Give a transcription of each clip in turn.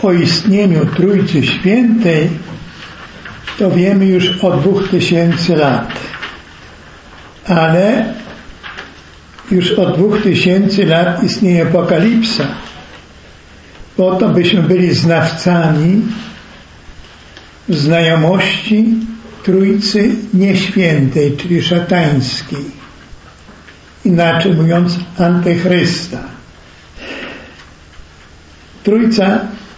o istnieniu Trójcy Świętej to wiemy już od 2000 lat. Ale już od 2000 lat istnieje Apokalipsa. Po to, byśmy byli znawcami znajomości Trójcy Nieświętej, czyli szatańskiej. Inaczej mówiąc, Antychrysta. Trójca,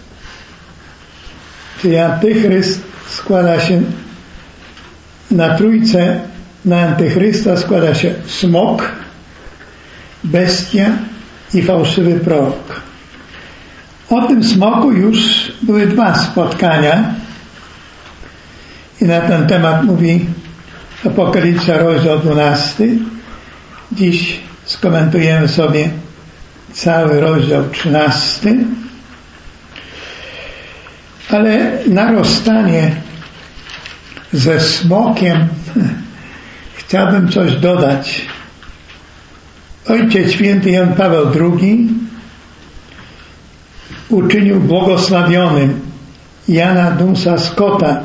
czyli Antychryst, składa się na Trójcę, na Antychrysta składa się smok, bestia i fałszywy prorok. O tym smoku już były 2 spotkania i na ten temat mówi Apokalipsa, rozdział 12. Dziś skomentujemy sobie cały rozdział 13. Ale na rozstanie ze smokiem chciałbym coś dodać. Ojciec Święty Jan Paweł II uczynił błogosławionym Jana Dunsa Scotta,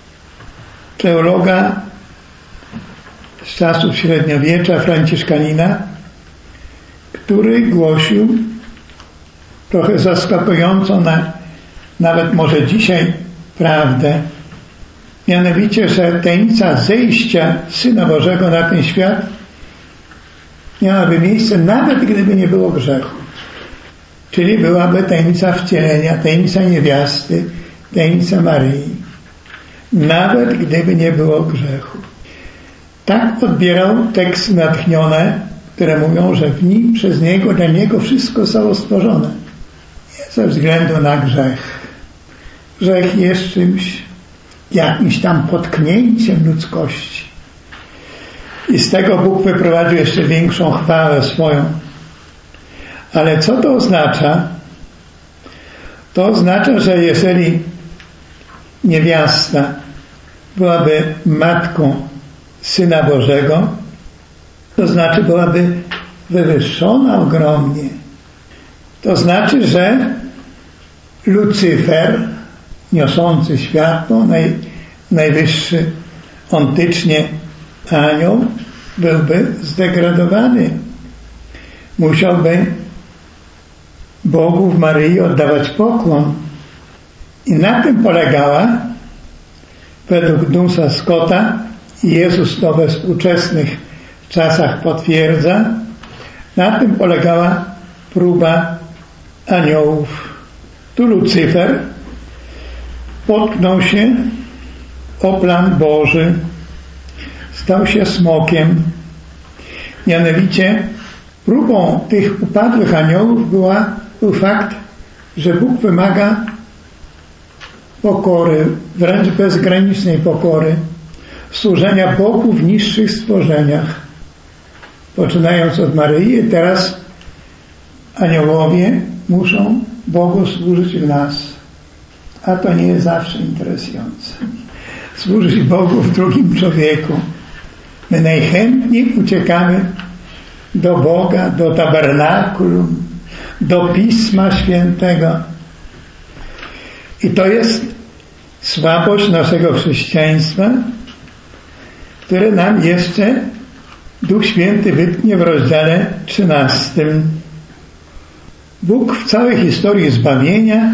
teologa z czasów średniowiecza, franciszkanina, który głosił trochę zaskakującą nawet może dzisiaj prawdę, mianowicie, że tajemnica zejścia Syna Bożego na ten świat miałaby miejsce nawet gdyby nie było grzechu. Czyli byłaby tajemnica wcielenia, tajemnica niewiasty, tajemnica Maryi. Nawet gdyby nie było grzechu. Tak odbierał teksty natchnione, które mówią, że w nim, przez Niego, dla Niego wszystko zostało stworzone. Nie ze względu na grzech. Grzech jest czymś, jakimś tam potknięciem ludzkości. I z tego Bóg wyprowadził jeszcze większą chwałę swoją. Ale co to oznacza? To oznacza, że jeżeli niewiasta byłaby matką Syna Bożego, to znaczy byłaby wywyższona ogromnie. To znaczy, że Lucyfer, niosący światło, najwyższy ontycznie anioł, byłby zdegradowany. Musiałby Bogu w Maryi oddawać pokłon. I na tym polegała, według Dunsa Scotta, i Jezus to we współczesnych czasach potwierdza, na tym polegała próba aniołów. Tu Lucyfer potknął się o plan Boży, stał się smokiem. Mianowicie próbą tych upadłych aniołów był fakt, że Bóg wymaga pokory, wręcz bezgranicznej pokory, służenia Bogu w niższych stworzeniach. Poczynając od Maryi, teraz aniołowie muszą Bogu służyć w nas. A to nie jest zawsze interesujące. Służyć Bogu w drugim człowieku. My najchętniej uciekamy do Boga, do tabernakulum, do Pisma Świętego. I to jest słabość naszego chrześcijaństwa, które nam jeszcze Duch Święty wytknie w rozdziale 13. Bóg w całej historii zbawienia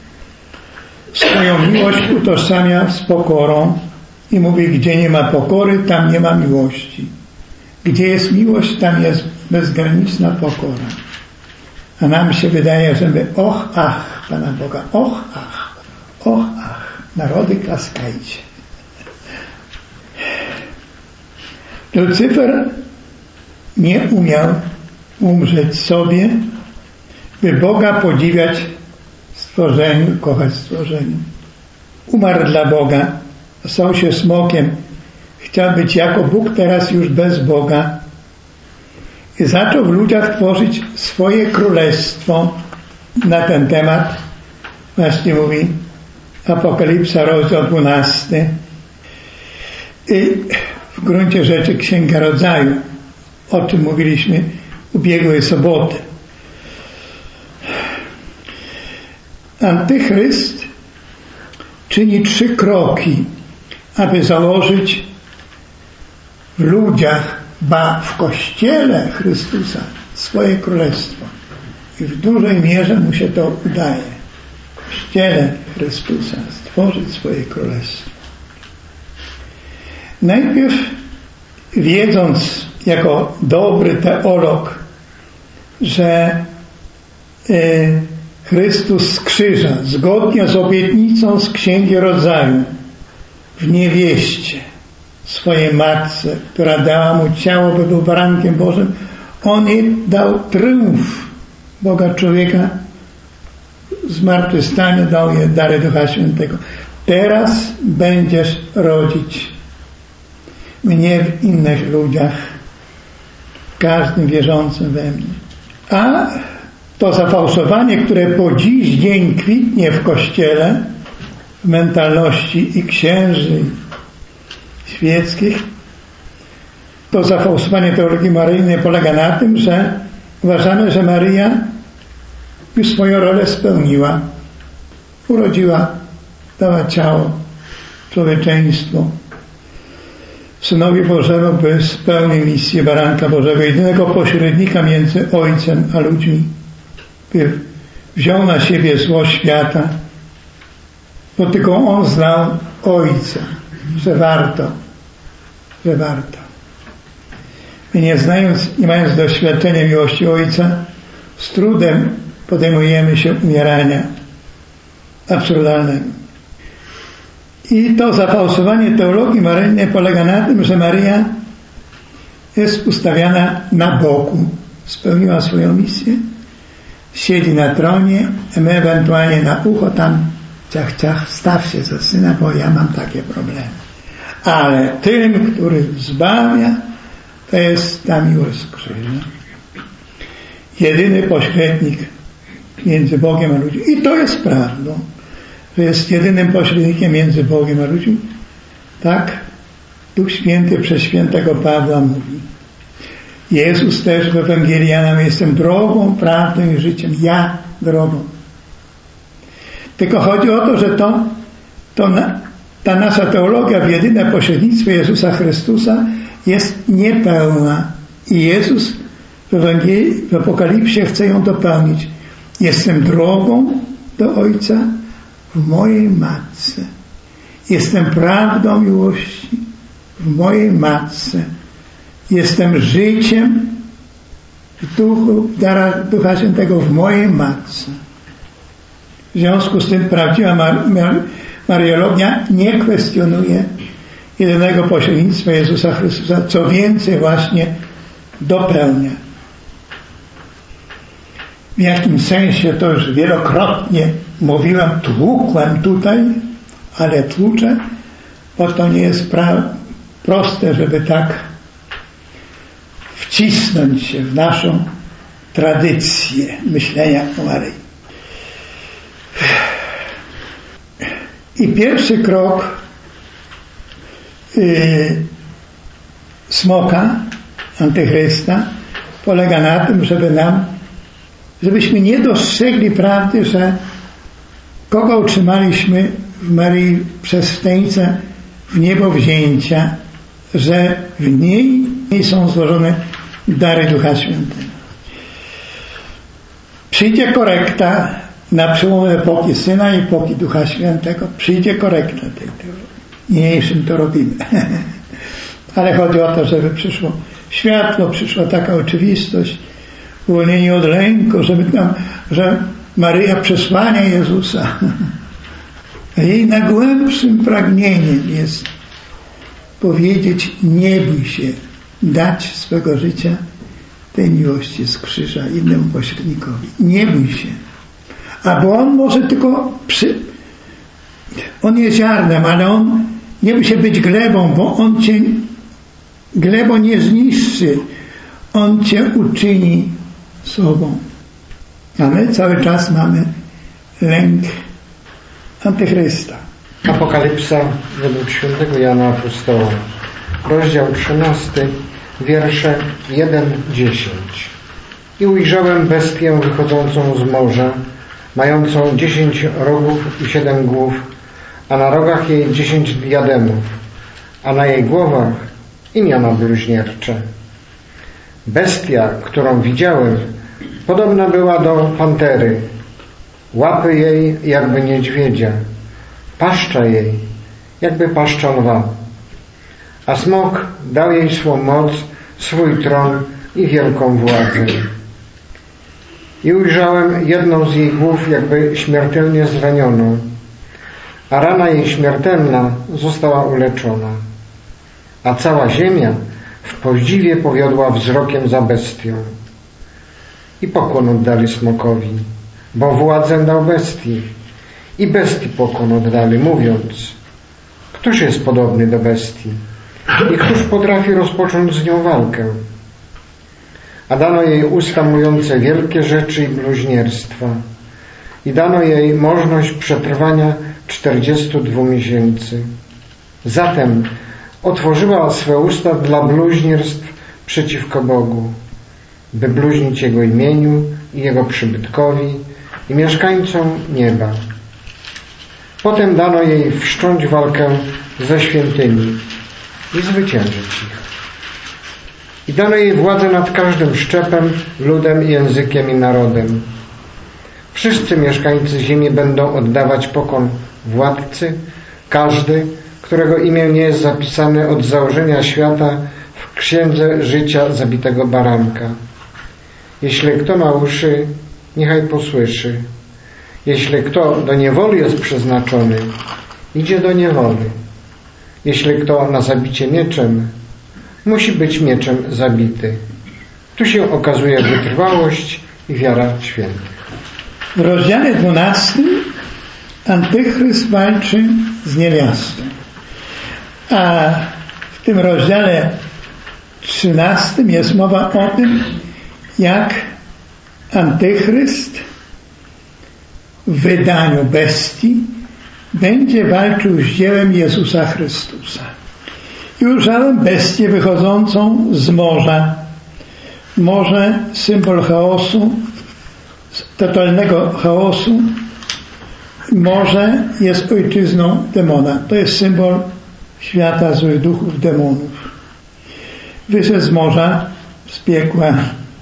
swoją miłość utożsamia z pokorą i mówi, gdzie nie ma pokory, tam nie ma miłości. Gdzie jest miłość, tam jest bezgraniczna pokora. A nam się wydaje, że my ach, Pana Boga, ach, narody klaskajcie. Lucyfer nie umiał umrzeć sobie, by Boga podziwiać w stworzeniu, kochać w stworzeniu. Umarł dla Boga, stał się smokiem, chciał być jako Bóg, teraz już bez Boga. I zaczął w ludziach tworzyć swoje królestwo. Na ten temat właśnie mówi Apokalipsa, rozdział 12. I w gruncie rzeczy Księga Rodzaju, o czym mówiliśmy ubiegłej soboty. Antychryst czyni 3 kroki, aby założyć w ludziach, ba w Kościele Chrystusa swoje królestwo. I w dużej mierze mu się to udaje. W Kościele Chrystusa stworzyć swoje królestwo. Najpierw, wiedząc jako dobry teolog, że Chrystus z krzyża, zgodnie z obietnicą z Księgi Rodzaju, w niewieście, swojej matce, która dała mu ciało, by był barankiem Bożym, on jej dał tryumf Boga człowieka, zmartwychwstanie, dał jej dary Ducha Świętego. Teraz będziesz rodzić mnie w innych ludziach, w każdym wierzącym we mnie. A to zafałszowanie, które po dziś dzień kwitnie w Kościele, w mentalności i księży świeckich, to zafałszowanie teologii maryjnej polega na tym, że uważamy, że Maryja już swoją rolę spełniła. Urodziła, dała ciało, człowieczeństwo Synowi Bożemu, by spełnił misję Baranka Bożego, jedynego pośrednika między Ojcem a ludźmi, by wziął na siebie zło świata, bo tylko On znał Ojca, że warto. My nie mając doświadczenia miłości Ojca, z trudem podejmujemy się umierania absurdalnego. I to zafałszowanie teologii maryjnej polega na tym, że Maryja jest ustawiana na boku. Spełniła swoją misję, siedzi na tronie, a my ewentualnie na ucho tam ciach, staw się za syna, bo ja mam takie problemy. Ale tym, który zbawia, to jest ta miłość z krzyża. Jedyny pośrednik między Bogiem a ludźmi. I to jest prawdą, że jest jedynym pośrednikiem między Bogiem a ludźmi. Tak Duch Święty przez świętego Pawła mówi. Jezus też w Ewangelii Jana: jestem drogą, prawdą i życiem. Ja drogą. Tylko chodzi o to, że ta nasza teologia w jedyne pośrednictwo Jezusa Chrystusa jest niepełna. I Jezus w Ewangelii, w Apokalipsie chce ją dopełnić. Jestem drogą do Ojca w mojej matce. Jestem prawdą miłości w mojej matce. Jestem życiem w duchu, w darach Ducha Świętego w mojej matce. W związku z tym prawdziwa mariologia nie kwestionuje jedynego pośrednictwa Jezusa Chrystusa, co więcej właśnie dopełnia. W jakim sensie to już wielokrotnie mówiłem, tłukłem tutaj, ale tłuczę, bo to nie jest proste, żeby tak wcisnąć się w naszą tradycję myślenia o Maryi. I pierwszy krok smoka, antychrysta, polega na tym, żebyśmy nie dostrzegli prawdy, że kogo utrzymaliśmy w Maryi przez Tęcę w niebo wzięcia, że w niej są złożone dary Ducha Świętego. Przyjdzie korekta na przełomie epoki Syna i epoki Ducha Świętego. Przyjdzie korekta tej teologii. Niniejszym to robimy. Ale chodzi o to, żeby przyszło światło, przyszła taka oczywistość, uwolnienie od lęku, że Maryja przesłania Jezusa. Jej najgłębszym pragnieniem jest powiedzieć: nie bój się dać swego życia tej miłości z krzyża innemu pośrednikowi. Nie bój się. Bo on może tylko on jest ziarnem, ale on nie musi być glebą, bo on cię glebą nie zniszczy. On cię uczyni sobą. A my cały czas mamy lęk antychrysta. Apokalipsa według świętego Jana Apostoła, rozdział 13, wiersze 1-10. I ujrzałem bestię wychodzącą z morza, mającą 10 rogów i 7 głów, a na rogach jej 10 diademów, a na jej głowach imiona bluźniercze. Bestia, którą widziałem, podobna była do pantery, łapy jej jakby niedźwiedzia, paszcza jej jakby paszcza lwa. A smok dał jej swą moc, swój tron i wielką władzę. I ujrzałem jedną z jej głów jakby śmiertelnie zranioną, a rana jej śmiertelna została uleczona. A cała ziemia w podziwie powiodła wzrokiem za bestią. I pokłon oddali smokowi, bo władzę dał bestii. I bestii pokłon oddali, mówiąc: któż jest podobny do bestii? I któż potrafi rozpocząć z nią walkę? A dano jej usta mówiące wielkie rzeczy i bluźnierstwa. I dano jej możność przetrwania 42 miesięcy. Zatem otworzyła swe usta dla bluźnierstw przeciwko Bogu, by bluźnić Jego imieniu i Jego przybytkowi i mieszkańcom nieba. Potem dano jej wszcząć walkę ze świętymi i zwyciężyć ich. I dano jej władzę nad każdym szczepem, ludem, językiem i narodem. Wszyscy mieszkańcy ziemi będą oddawać pokłon władcy, każdy, którego imię nie jest zapisane od założenia świata w księdze życia zabitego baranka. Jeśli kto ma uszy, niechaj posłyszy. Jeśli kto do niewoli jest przeznaczony, idzie do niewoli. Jeśli kto na zabicie mieczem, musi być mieczem zabity. Tu się okazuje wytrwałość i wiara świętych. W rozdziale 12 Antychryst walczy z niewiastą. A w tym rozdziale 13 jest mowa o tym, jak Antychryst w wydaniu bestii będzie walczył z dziełem Jezusa Chrystusa. I ujrzałem bestię wychodzącą z morza. Morze, symbol chaosu, totalnego chaosu. Morze jest ojczyzną demona. To jest symbol świata złych duchów, demonów. Wyszedł z morza, z piekła,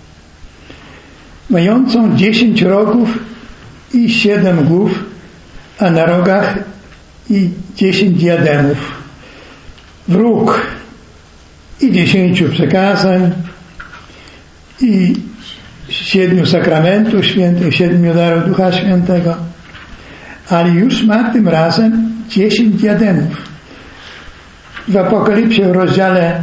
mającą 10 rogów i 7 głów, a na rogach i 10 diademów. Wróg i 10 przekazań i 7 sakramentów świętych, 7 darów Ducha Świętego, ale już ma tym razem 10 diademów. W Apokalipsie w rozdziale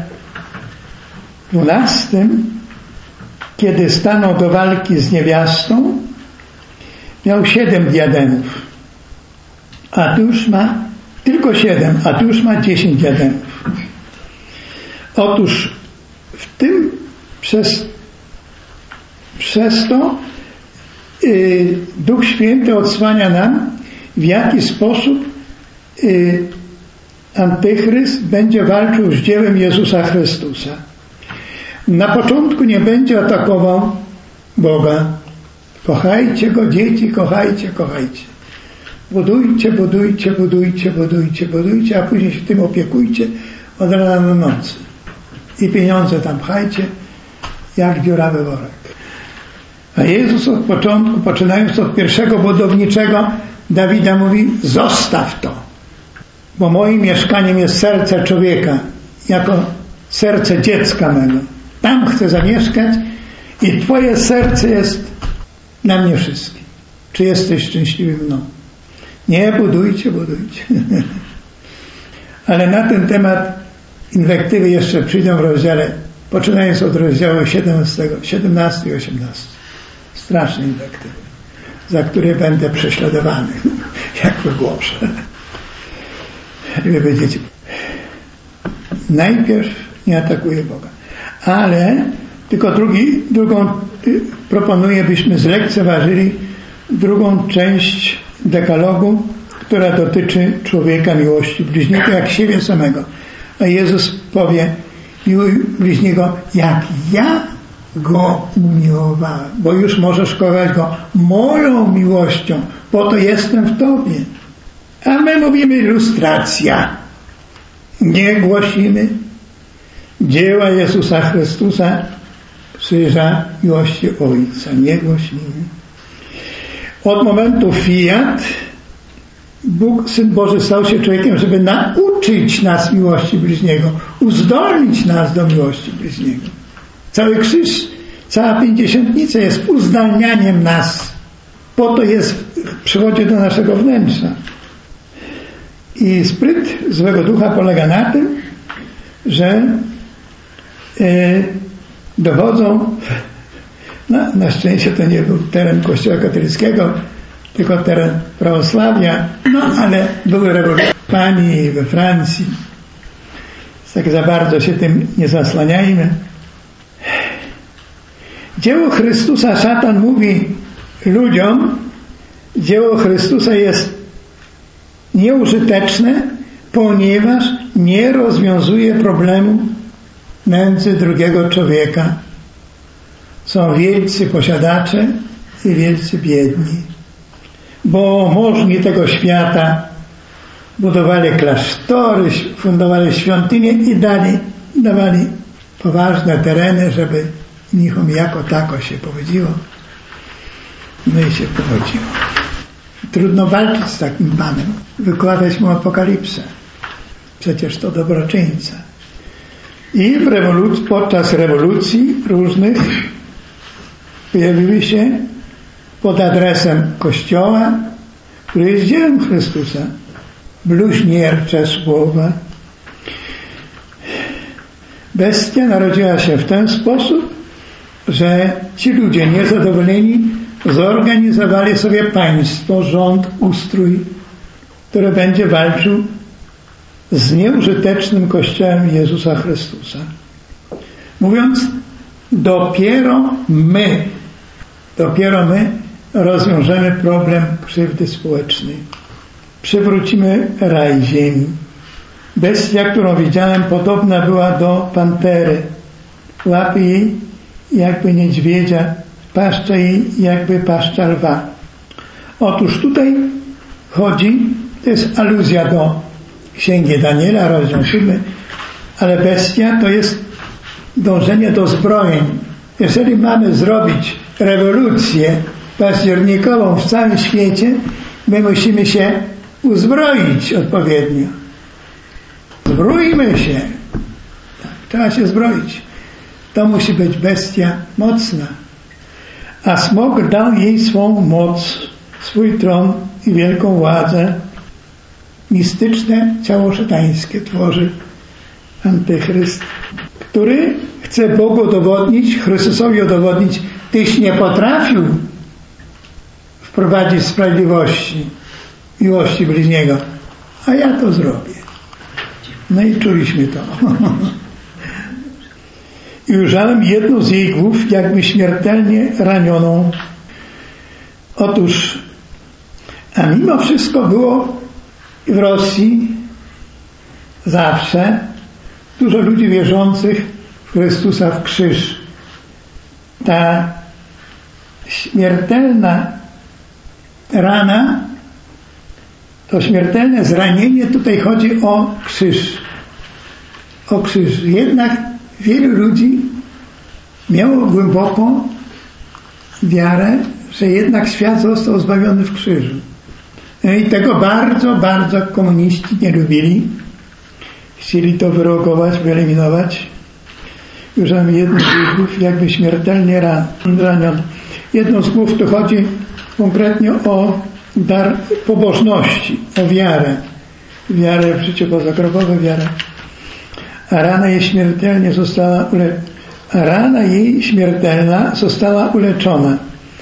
12, kiedy stanął do walki z niewiastą, miał 7 diademów, a tu już ma tylko 7, a tu już ma 10 diademów. Otóż w tym przez to Duch Święty odsłania nam, w jaki sposób Antychryst będzie walczył z dziełem Jezusa Chrystusa. Na początku nie będzie atakował Boga. Kochajcie Go, dzieci, kochajcie, kochajcie. Budujcie, budujcie, budujcie, budujcie, budujcie, a później się tym opiekujcie od rana do nocy. I pieniądze tam pchajcie, jak dziurawy worek. A Jezus od początku, poczynając od pierwszego budowniczego Dawida, mówi: zostaw to, bo moim mieszkaniem jest serce człowieka, jako serce dziecka mego. Tam chcę zamieszkać i Twoje serce jest na mnie wszystkim. Czy jesteś szczęśliwy mną? Nie, budujcie, budujcie. Ale na ten temat inwektywy jeszcze przyjdą w rozdziale, poczynając od rozdziału 17 i 18. Straszne inwektywy, za które będę prześladowany, jak wygłoszę. I wy będziecie. Najpierw nie atakuje Boga. Ale tylko drugą proponuję, byśmy zlekceważyli drugą część dekalogu, która dotyczy człowieka, miłości bliźniego jak siebie samego. A Jezus powie: miłuj bliźniego jak ja Go umiłowała, bo już możesz kochać Go moją miłością, po to jestem w Tobie. A my mówimy ilustracja. Nie głosimy dzieła Jezusa Chrystusa, krzyża, miłości Ojca. Nie głosimy. Od momentu fiat Bóg, Syn Boży, stał się człowiekiem, żeby nauczyć nas miłości bliźniego, uzdolnić nas do miłości bliźniego. Cały krzyż, cała pięćdziesiątnica jest uzdalnianiem nas. Po to przychodzi do naszego wnętrza. I spryt złego ducha polega na tym, że dochodzą, na szczęście to nie był teren Kościoła katolickiego, tylko teren prawosławia, ale były rewolucje w Hiszpanii i we Francji. Tak za bardzo się tym nie zasłaniajmy. Dzieło Chrystusa, szatan mówi ludziom, dzieło Chrystusa jest nieużyteczne, ponieważ nie rozwiązuje problemu nędzy drugiego człowieka. Są wielcy posiadacze i wielcy biedni. Bo możni tego świata budowali klasztory, fundowali świątynie i dawali poważne tereny, żeby nichom jako tako się powodziło. No i się powodziło. Trudno walczyć z takim Panem, wykładać mu apokalipsę. Przecież to dobroczyńca. I podczas rewolucji różnych pojawiły się pod adresem Kościoła, który jest dziełem Chrystusa, bluźniercze słowa. Bestia narodziła się w ten sposób, że ci ludzie niezadowoleni zorganizowali sobie państwo, rząd, ustrój, który będzie walczył z nieużytecznym Kościołem Jezusa Chrystusa. Mówiąc, dopiero my rozwiążemy problem krzywdy społecznej. Przywrócimy raj ziemi. Bestia, którą widziałem, podobna była do pantery. Łapy jej jakby niedźwiedzia, paszcza jej jakby paszcza lwa. Otóż tutaj chodzi, to jest aluzja do Księgi Daniela, rozdział 7, ale bestia to jest dążenie do zbrojeń. Jeżeli mamy zrobić rewolucję październikową w całym świecie, my musimy się uzbroić odpowiednio. Zbrójmy się. Tak, trzeba się zbroić. To musi być bestia mocna. A smok dał jej swą moc, swój tron i wielką władzę. Mistyczne ciało szatańskie tworzy Antychryst, który chce Bogu udowodnić, Chrystusowi udowodnić, tyś nie potrafił wprowadzić sprawiedliwości, miłości bliźniego, a ja to zrobię. No i czuliśmy to. I ujrzałem jedną z jej głów, jakby śmiertelnie ranioną. Otóż, a mimo wszystko było w Rosji zawsze dużo ludzi wierzących w Chrystusa, w krzyż. Ta śmiertelna rana, to śmiertelne zranienie, tutaj chodzi o krzyż. O krzyż. Jednak wielu ludzi miało głęboką wiarę, że jednak świat został zbawiony w krzyżu. I tego bardzo, bardzo komuniści nie lubili. Chcieli to wyrokować, wyeliminować. Już mam jedną z głów jakby śmiertelnie raniony. Jedną z głów to chodzi konkretnie o dar pobożności, o wiarę. Wiarę w życie pozagrobowe, wiarę. A rana jej śmiertelna została uleczona.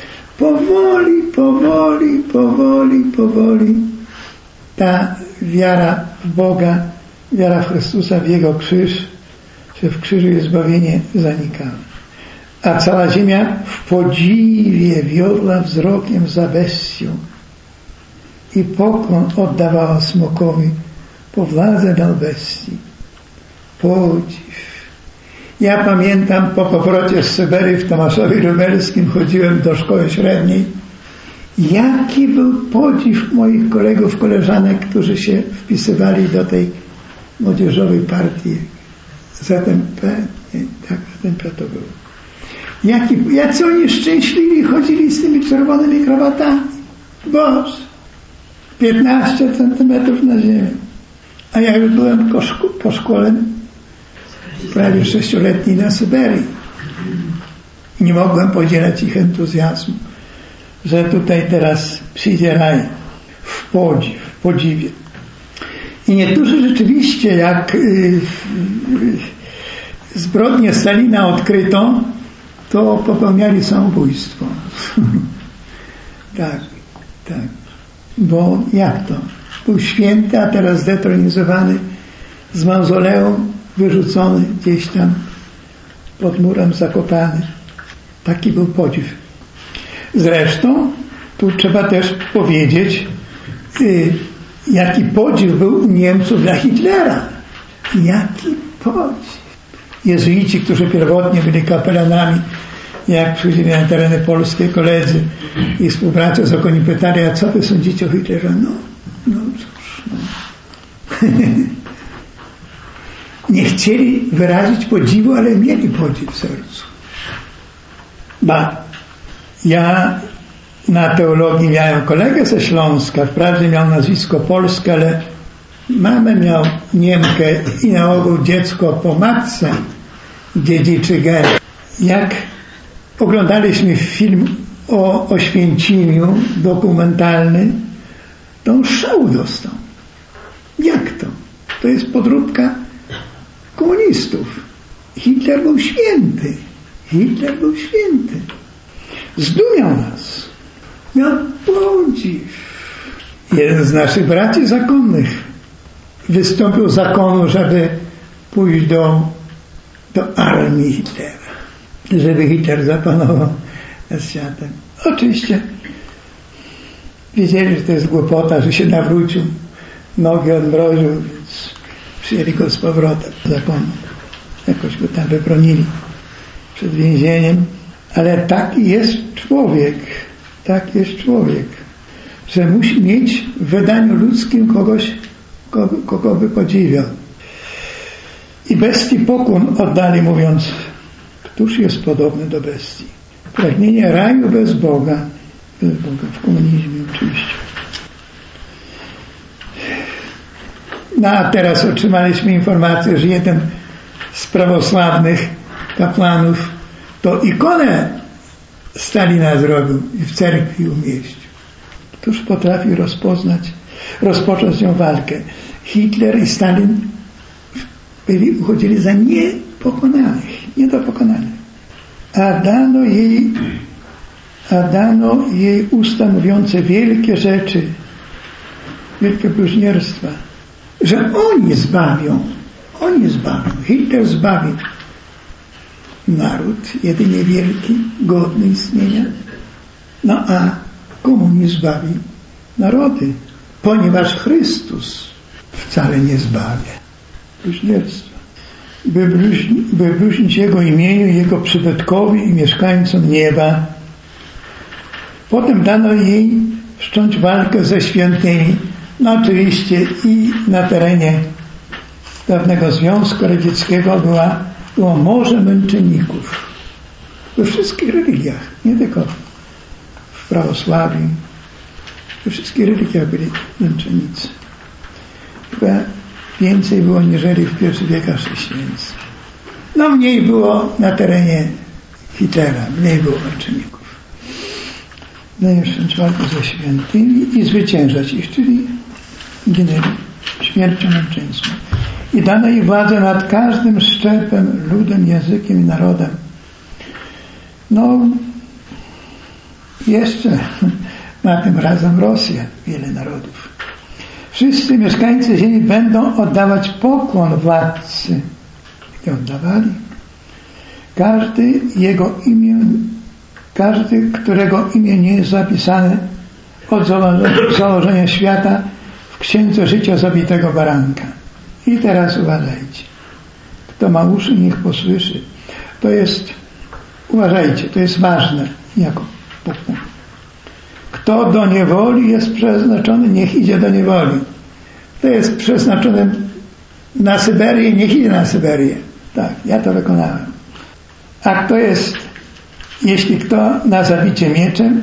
Powoli ta wiara w Boga, wiara w Chrystusa, w Jego krzyż, że w krzyżu jest zbawienie, zanikała. A cała ziemia w podziwie wiodła wzrokiem za bestią i pokłon oddawała smokowi, po władze dał bestii. Podziw. Ja pamiętam, po powrocie z Syberii w Tomaszowie Lubelskim chodziłem do szkoły średniej. Jaki był podziw moich kolegów, koleżanek, którzy się wpisywali do tej młodzieżowej partii ZMP. Nie, tak, ZMP to było. Jacy oni szczęśliwi chodzili z tymi czerwonymi krawatami. Boże, 15 centymetrów na ziemię. A ja już byłem po szkole prawie 6-letniej na Syberii. Nie mogłem podzielać ich entuzjazmu, że tutaj teraz przyjdzie raj w podziwie. I niektórzy rzeczywiście, jak zbrodnię Stalina odkryto, to popełniali samobójstwo. Tak. Bo jak to? Był święty, a teraz zdetronizowany, z mauzoleum wyrzucony gdzieś tam pod murem zakopany. Taki był podziw. Zresztą tu trzeba też powiedzieć, jaki podziw był u Niemców dla Hitlera. Jaki podziw. Jezuici, którzy pierwotnie byli kapelanami, jak przychodzili na tereny polskie koledzy i współbracia z okoni pytali, a co wy sądzicie o Hitlerze? No cóż. Nie chcieli wyrazić podziwu, ale mieli podziw w sercu. Ja na teologii miałem kolegę ze Śląska, wprawdzie miał nazwisko polskie, ale mamę miał Niemkę i na ogół dziecko po matce dziedziczy gen. Jak oglądaliśmy film o Oświęcimiu dokumentalny, to on szału dostał. Jak to? To jest podróbka komunistów. Hitler był święty. Zdumiał nas. Miał podziw. Jeden z naszych braci zakonnych wystąpił zakonu, żeby pójść do armii Hitlera. Żeby Hitler zapanował nad światem. Oczywiście wiedzieli, że to jest głupota, że się nawrócił, nogi odmroził, więc przyjęli go z powrotem do zakonu. Jakoś go tam wybronili przed więzieniem. Ale taki jest człowiek, że musi mieć w wydaniu ludzkim kogoś, kogo by podziwiał. I bestii pokłon oddali, mówiąc, któż jest podobny do bestii? Pragnienie raju bez Boga, w komunizmie oczywiście. No a teraz otrzymaliśmy informację, że jeden z prawosławnych kapłanów to ikonę Stalina zrobił i w cerkwi umieścił. Któż potrafi rozpocząć nią walkę? Hitler i Stalin uchodzili za nie do pokonanych. A dano jej usta mówiące wielkie rzeczy, wielkie bluźnierstwa, że oni zbawią. Hitler zbawi naród, jedynie wielki, godny istnienia. No a komunizm zbawi narody, ponieważ Chrystus wcale nie zbawia. Bluźnierstwo. By bluźnić Jego imieniu, Jego przybytkowi i mieszkańcom nieba. Potem dano jej wszcząć walkę ze świętymi. No oczywiście i na terenie dawnego Związku Radzieckiego było morze męczenników. We wszystkich religiach, nie tylko w prawosławiu. We wszystkich religiach byli męczennicy. Chyba więcej było niżeli w pierwszych wiekach chrześcijaństwa. No mniej było na terenie Hitlera, mniej było męczenników. No i wszcząć walkę ze świętymi i zwyciężać ich, czyli ginęli śmiercią męczeńską. I dano jej władzę nad każdym szczepem, ludem, językiem i narodem. No, jeszcze ma tym razem Rosja, wiele narodów. Wszyscy mieszkańcy ziemi będą oddawać pokłon władcy. I oddawali. Każdy, którego imię nie jest zapisane od założenia świata w księdze życia zabitego baranka. I teraz uważajcie. Kto ma uszy, niech posłyszy. To jest, uważajcie, to jest ważne jako punkt. Kto do niewoli jest przeznaczony, niech idzie do niewoli. Kto jest przeznaczony na Syberię, niech idzie na Syberię. Tak, ja to wykonałem. A kto jest, jeśli kto na zabicie mieczem,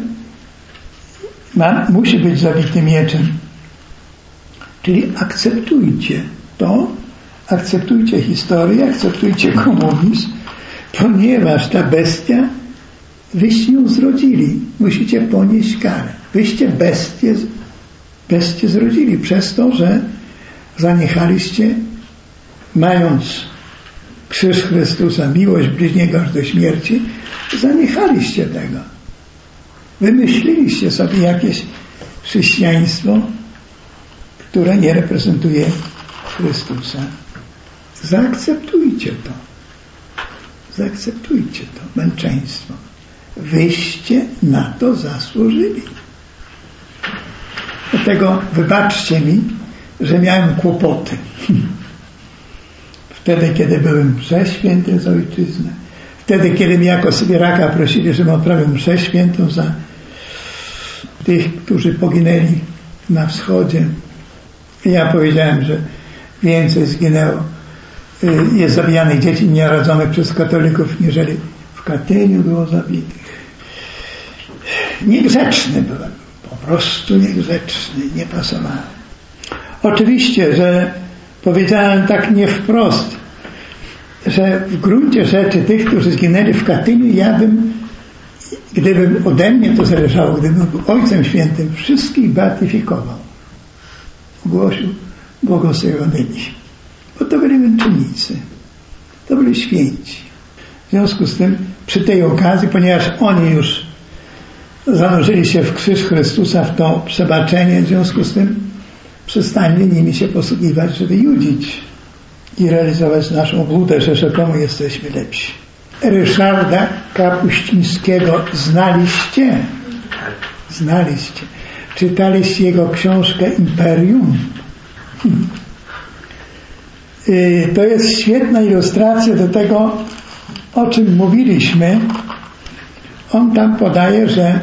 musi być zabity mieczem. Czyli akceptujcie to, akceptujcie historię, akceptujcie komunizm, ponieważ ta bestia, wyście ją zrodzili. Musicie ponieść karę. Wyście bestie zrodzili przez to, że zaniechaliście, mając krzyż Chrystusa, miłość bliźniego aż do śmierci, zaniechaliście tego. Wymyśliliście sobie jakieś chrześcijaństwo, które nie reprezentuje Chrystusa. Zaakceptujcie to. Zaakceptujcie to męczeństwo. Wyście na to zasłużyli. Dlatego wybaczcie mi, że miałem kłopoty. Wtedy, kiedy byłem mszę świętym za ojczyznę. Wtedy, kiedy mi jako Sybieraka prosili, żebym odprawił mszę świętą za tych, którzy poginęli na wschodzie. I ja powiedziałem, że więcej zginęło, jest zabijanych dzieci nienarodzonych przez katolików, niżeli w Katyniu było zabitych. Niegrzeczny byłem. Po prostu niegrzeczny. Nie pasowałem. Oczywiście, że powiedziałem tak nie wprost, że w gruncie rzeczy tych, którzy zginęli w Katyniu, ja bym, gdybym ode mnie to zależało, gdybym był Ojcem Świętym, wszystkich beatyfikował. Ogłosił błogosławionymi. Bo to byli męczennicy. To byli święci. W związku z tym, przy tej okazji, ponieważ oni już zanurzyli się w krzyż Chrystusa, w to przebaczenie, w związku z tym przestańmy nimi się posługiwać, żeby judzić i realizować naszą obłudę, że rzekomo jesteśmy lepsi. Ryszarda Kapuścińskiego znaliście? Znaliście. Czytaliście jego książkę Imperium? To jest świetna ilustracja do tego, o czym mówiliśmy. On tam podaje, że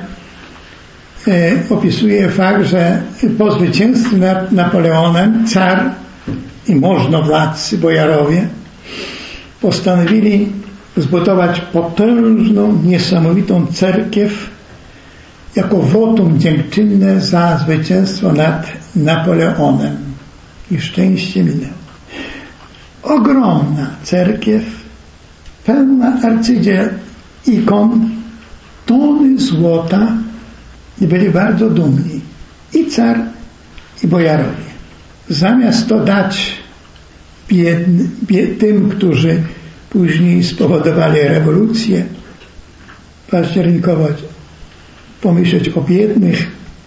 opisuje fakt, że po zwycięstwie nad Napoleonem car i możnowładcy, bojarowie postanowili zbudować potężną, niesamowitą cerkiew jako wotum dziękczynne za zwycięstwo nad Napoleonem. I szczęście minęło. Ogromna cerkiew, pełna arcydzieł ikon, tony złota, i byli bardzo dumni. I car, i bojarowie. Zamiast to dać tym, którzy później spowodowali rewolucję październikową, pomyśleć o biednych,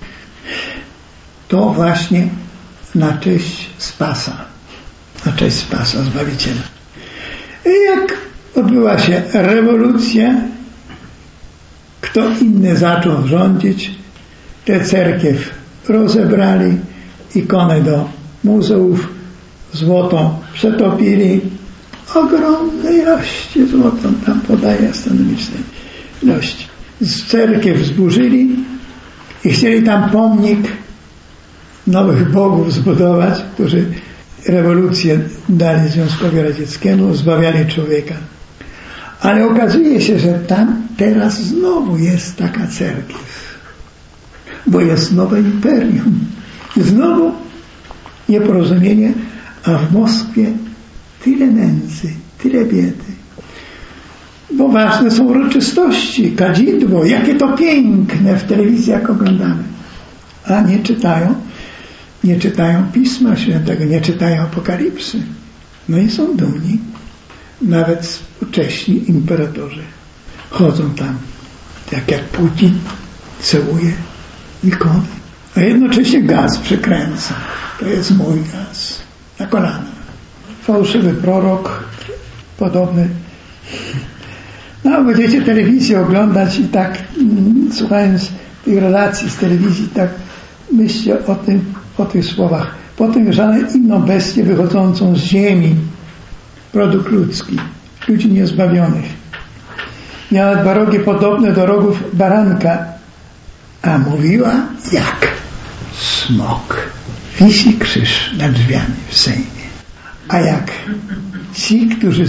to właśnie na cześć Spasa. Na cześć Spasa, Zbawiciela. I jak odbyła się rewolucja, kto inny zaczął rządzić, tę cerkiew rozebrali, ikonę do muzeów, złoto przetopili, ogromnej ilości złota, tam podaje astronomicznej ilości. Z cerkiew zburzyli i chcieli tam pomnik nowych bogów zbudować, którzy rewolucję dali Związkowi Radzieckiemu, zbawiali człowieka. Ale okazuje się, że tam teraz znowu jest taka cerkiew, bo jest nowe imperium. I znowu nieporozumienie, a w Moskwie tyle nędzy, tyle biedy. Bo ważne są uroczystości, kadzidło, jakie to piękne w telewizji, jak oglądamy. A nie czytają Pisma Świętego, nie czytają Apokalipsy. No i są dumni. Nawet współcześni imperatorzy chodzą tam, tak jak Putin całuje ikony, a jednocześnie gaz przekręca. To jest mój gaz. Na kolana. Fałszywy prorok, podobny. No, będziecie telewizję oglądać i tak, słuchając tych relacji z telewizji, tak myślcie o tych słowach. Potem żaden inną bestię wychodzącą z ziemi produkt ludzki, ludzi niezbawionych. Miała 2 rogi podobne do rogów baranka, a mówiła jak smok. Wisi krzyż nad drzwiami w Sejmie. A jak ci, którzy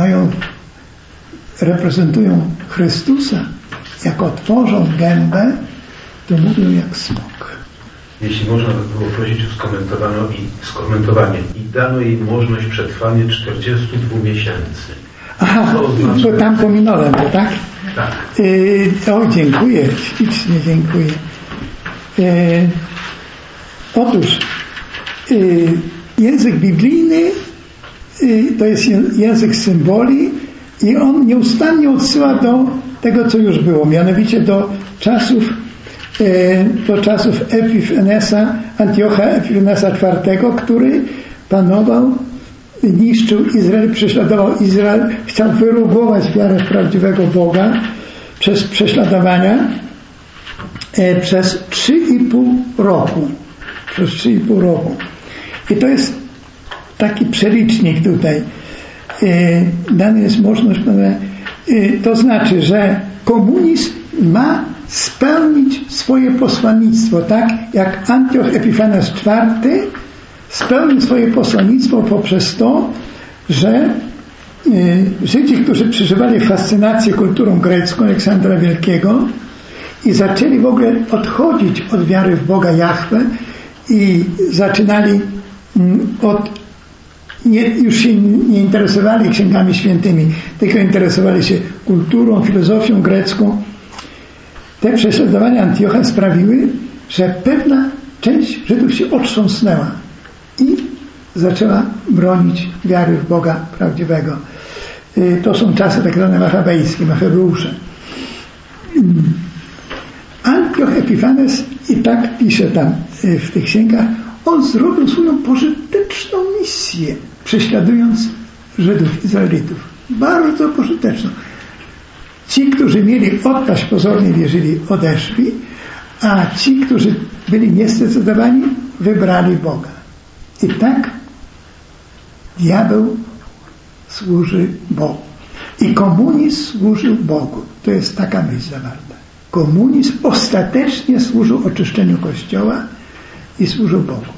reprezentują Chrystusa, jak otworzą gębę, to mówią jak smok. Jeśli można by było prosić o skomentowanie. I dano jej możliwość przetrwania 42 miesięcy. Aha, bo tam pominąłem to, tak? Tak. Dziękuję, ślicznie dziękuję. Otóż język biblijny to jest język symboli i on nieustannie odsyła do tego, co już było, mianowicie do czasów Epifanesa, Antiocha Epifanesa IV, który panował, niszczył Izrael, prześladował Izrael, chciał wyrugować wiarę w prawdziwego Boga przez prześladowania przez 3,5 roku. Przez 3,5 roku. I to jest taki przelicznik tutaj. Dana jest możliwość, to znaczy, że komunizm ma spełnić swoje posłannictwo, tak jak Antioch Epifanes IV spełnił swoje posłannictwo poprzez to, że Żydzi, którzy przeżywali fascynację kulturą grecką Aleksandra Wielkiego i zaczęli w ogóle odchodzić od wiary w Boga Jahwe i zaczynali już się nie interesowali księgami świętymi, tylko interesowali się kulturą, filozofią grecką. Te prześladowania Antiocha sprawiły, że pewna część Żydów się otrząsnęła i zaczęła bronić wiary w Boga prawdziwego. To są czasy tak zwane machabejskie, Machabeusze. Antioch Epifanes i tak pisze tam w tych księgach, on zrobił swoją pożyteczną misję, prześladując Żydów, Izraelitów. Bardzo pożyteczną. Ci, którzy mieli odpaść, pozornie wierzyli, odeszli, a ci, którzy byli niezdecydowani, wybrali Boga. I tak diabeł służy Bogu. I komunizm służył Bogu. To jest taka myśl zawarta. Komunizm ostatecznie służył oczyszczeniu Kościoła i służył Bogu.